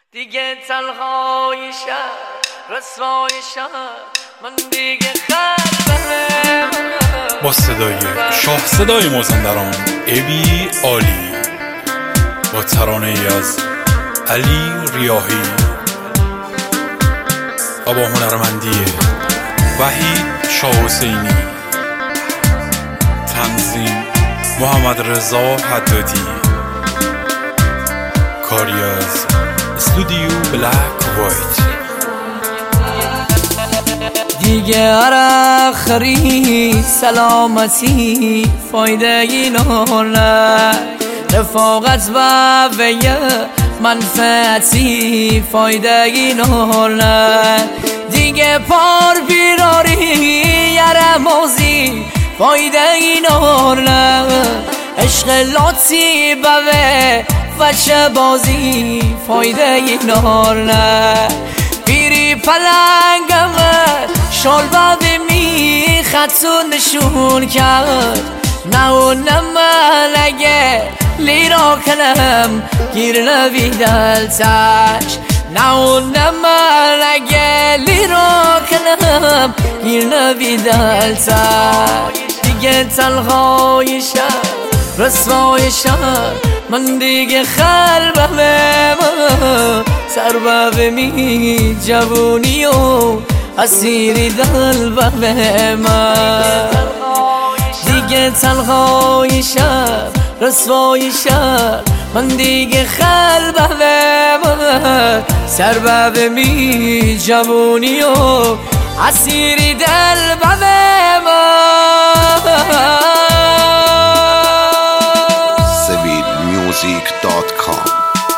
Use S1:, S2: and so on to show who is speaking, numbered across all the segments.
S1: دیگه تنهای شب رسوای شب من دیگه خلبه
S2: با صدای شاه صدای مازندران ابی عالی با ترانه ای از علی ریاحی و با هنرمندی وحید شاه حسینی، تنظیم محمد رضا حدادی، کاری از استودیو بلک وایت.
S1: دیگه عرق خرید سلامتی فایده اینو نه، رفاقت و ویه منفعتی فایده اینو نه، دیگه پار بیراری یه موزی فایده اینو نه، عشق لاتی بوه و چه بازی فایده اینو نه، پیری پلنگم شال بابی می خطون نشون کرد، نه و نمالگه لیرا کنم گیر نبی دلتش، نه و نمالگه لیرا کنم گیر نبی دلتش، دیگه تنهای شب رسوای شب من دیگه خلبه سربه می جوونی و اسیری دل به من، دیگه تنهای شب رسوای شب من دیگه خلبه سربه می جوونی و اسیری دل به من.
S3: sevidmusic.com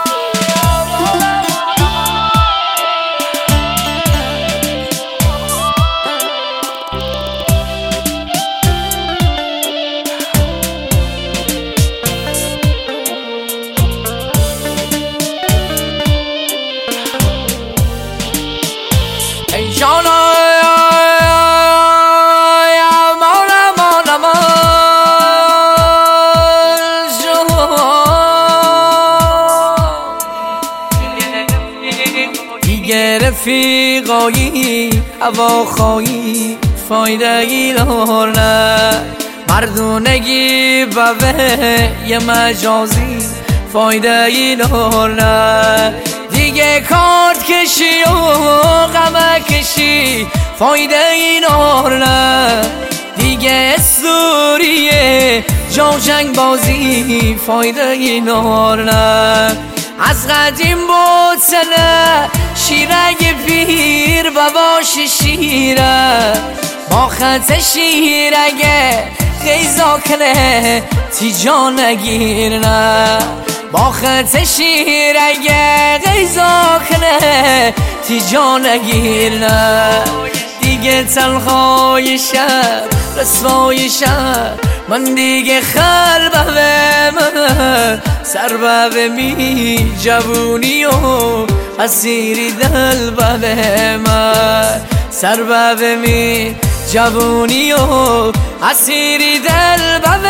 S1: رفیقایی هواخواهی فایده ای نه، مردونگی بوه یه مجازی فایده ای نه، دیگه کارت کشی و غم کشی فایده ای نه، دیگه اسطوریه جا جنگ بازی فایده ای نه، از قدیم بود سنه شیرگ پیر باباش شیره با خط شیرگه غیزا کنه تیجا نگیر نه، با خط شیرگه غیزا کنه تیجا نگیر نه، دیگه تنهای شب رسوای شب من دیگه خلبه سربه می جوونی و اسیری دل به من، سربه می جوونی و اسیری دل به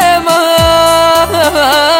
S1: من.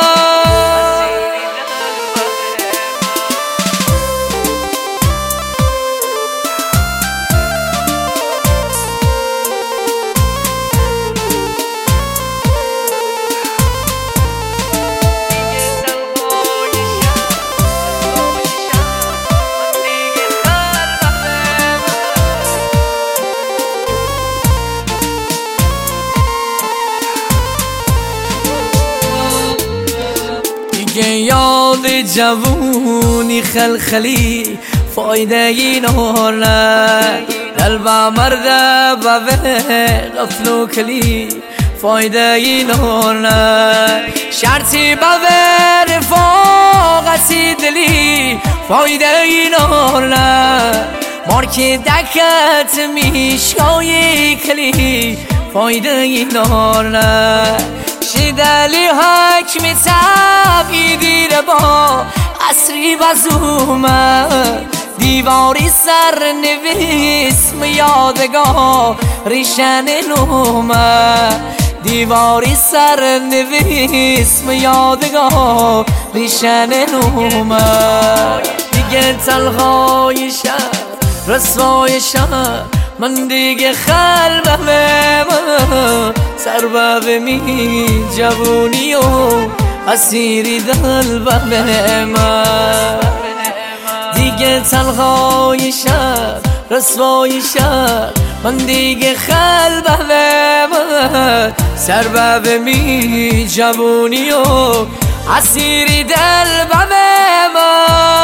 S1: یاد جوونی خلخلی فایده اینو نه، قلب مرده بوه غفل و کلی فایده اینو نه، شرطی بوه رفاقتی دلی فایده اینو نه، مارکی دکت میشکای کلی فایده اینو نه، شیدلی حکمی تبی دیره با عصری بزومه، دیواری سر نویس یادگاه ریشن نومه، دیواری سر نویس یادگاه ریشن نومه. دیگه تنهای شب رسوای شب من دیگه خلبمه سربه می جوونی و اسیری دلبمه من دیگه تنهای شب رسوای شب من دیگه خلبمه من سربه می جوونی و اسیری دلبمه من